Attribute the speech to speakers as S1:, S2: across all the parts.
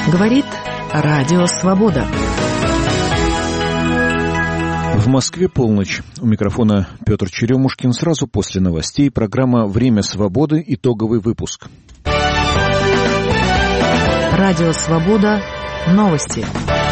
S1: Говорит Радио Свобода.
S2: В Москве полночь. У микрофона Петр Черемушкин. Сразу после новостей программа «Время свободы». Итоговый выпуск.
S1: Радио Свобода. Новости.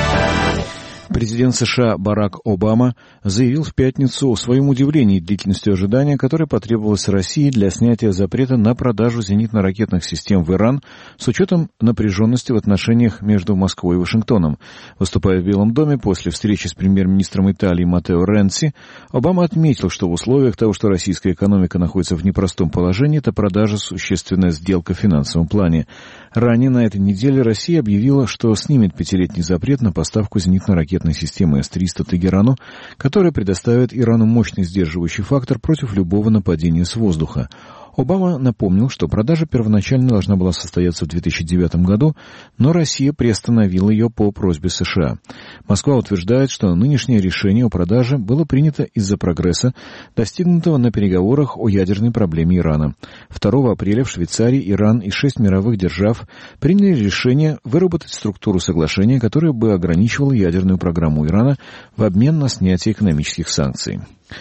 S2: Президент США Барак Обама заявил в пятницу о своем удивлении длительностью ожидания, которое потребовалось России для снятия запрета на продажу зенитно-ракетных систем в Иран с учетом напряженности в отношениях между Москвой и Вашингтоном. Выступая в Белом доме после встречи с премьер-министром Италии Маттео Ренци, Обама отметил, что в условиях того, что российская экономика находится в непростом положении, это продажа существенная сделка в финансовом плане. Ранее на этой неделе Россия объявила, что снимет 5-летний запрет на поставку зенитно-ракетной системы С-300 Тегерану, которая предоставит Ирану мощный сдерживающий фактор против любого нападения с воздуха. Обама напомнил, что продажа первоначально должна была состояться в 2009 году, но Россия приостановила ее по просьбе США. Москва утверждает, что нынешнее решение о продаже было принято из-за прогресса, достигнутого на переговорах о ядерной проблеме Ирана. 2 апреля в Швейцарии Иран и 6 мировых держав приняли решение выработать структуру соглашения, которая бы ограничивала ядерную программу Ирана в обмен на снятие экономических санкций.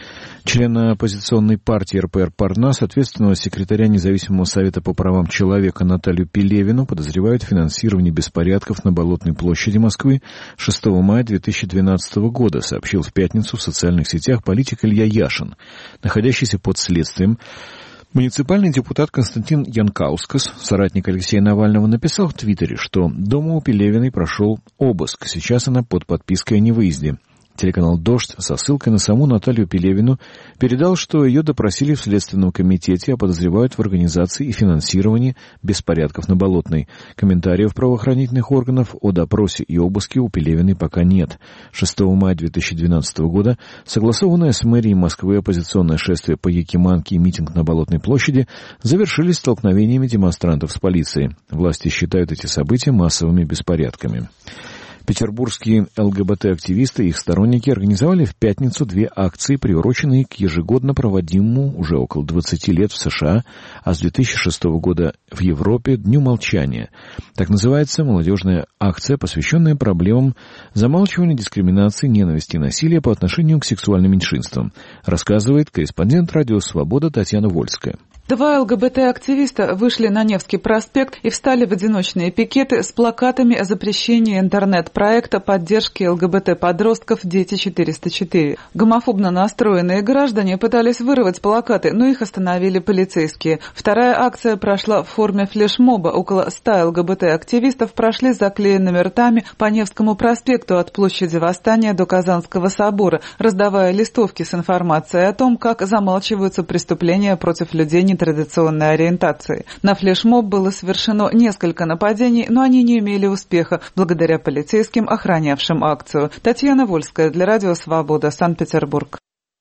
S2: Члена оппозиционной партии РПР Парнас, ответственного секретаря Независимого совета по правам человека Наталью Пелевину подозревают в финансировании беспорядков на Болотной площади Москвы 6 мая 2012 года, сообщил в пятницу в социальных сетях политик Илья Яшин, находящийся под следствием. Муниципальный депутат Константин Янкаускас, соратник Алексея Навального, написал в Твиттере, что дома у Пелевиной прошел обыск, сейчас она под подпиской о невыезде. Телеканал «Дождь» со ссылкой на саму Наталью Пелевину передал, что ее допросили в Следственном комитете, а подозревают в организации и финансировании беспорядков на Болотной. Комментариев правоохранительных органов о допросе и обыске у Пелевиной пока нет. 6 мая 2012 года согласованное с мэрией Москвы оппозиционное шествие по Якиманке и митинг на Болотной площади завершились столкновениями демонстрантов с полицией. Власти считают эти события массовыми беспорядками. Петербургские ЛГБТ-активисты и их сторонники организовали в пятницу 2 акции, приуроченные к ежегодно проводимому уже около 20 лет в США, а с 2006 года в Европе Дню молчания. Так называется молодежная акция, посвященная проблемам замалчивания дискриминации, ненависти и насилия по отношению к сексуальным меньшинствам, рассказывает корреспондент «Радио Свобода» Татьяна Вольская.
S3: 2 ЛГБТ-активиста вышли на Невский проспект и встали в одиночные пикеты с плакатами о запрещении интернет-проекта поддержки ЛГБТ-подростков «Дети 404». Гомофобно настроенные граждане пытались вырвать плакаты, но их остановили полицейские. Вторая акция прошла в форме флешмоба. Около 100 ЛГБТ-активистов прошли с заклеенными ртами по Невскому проспекту от площади Восстания до Казанского собора, раздавая листовки с информацией о том, как замалчиваются преступления против людей традиционной ориентации. На флешмоб было совершено несколько нападений, но они не имели успеха благодаря полицейским, охранявшим акцию. Татьяна Вольская для Радио Свобода, Санкт-Петербург.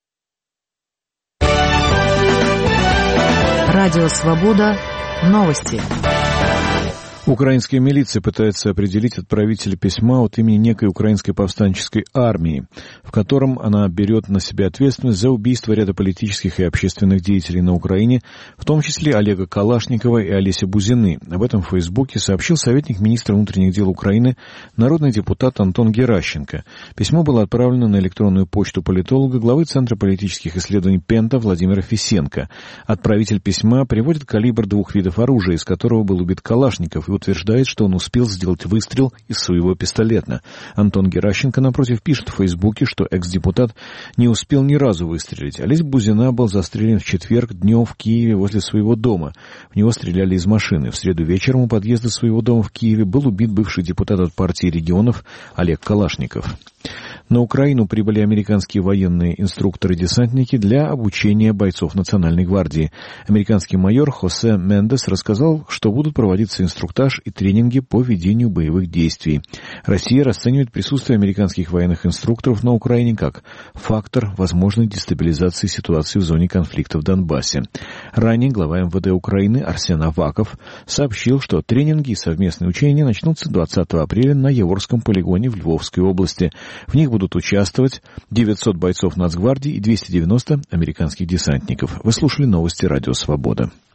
S1: Радио Свобода. Новости.
S2: Украинская милиция пытается определить отправителя письма от имени некой украинской повстанческой армии, в котором она берет на себя ответственность за убийство ряда политических и общественных деятелей на Украине, в том числе Олега Калашникова и Олеся Бузины. Об этом в Фейсбуке сообщил советник министра внутренних дел Украины, народный депутат Антон Геращенко. Письмо было отправлено на электронную почту политолога, главы Центра политических исследований Пента Владимира Фисенко. Отправитель письма приводит калибр 2 видов оружия, из которого был убит Калашников, и утверждает, что он успел сделать выстрел из своего пистолета. Антон Геращенко, напротив, пишет в Фейсбуке, что экс-депутат не успел ни разу выстрелить. Олесь Бузина был застрелен в четверг днем в Киеве возле своего дома. В него стреляли из машины. В среду вечером у подъезда своего дома в Киеве был убит бывший депутат от партии регионов Олег Калашников. На Украину прибыли американские военные инструкторы-десантники для обучения бойцов Национальной гвардии. Американский майор Хосе Мендес рассказал, что будут проводиться инструктаж и тренинги по ведению боевых действий. Россия расценивает присутствие американских военных инструкторов на Украине как фактор возможной дестабилизации ситуации в зоне конфликта в Донбассе. Ранее глава МВД Украины Арсен Аваков сообщил, что тренинги и совместные учения начнутся 20 апреля на Яворском полигоне в Львовской области. В них будут участвовать 900 бойцов Нацгвардии и 290 американских десантников. Вы слушали новости Радио Свобода.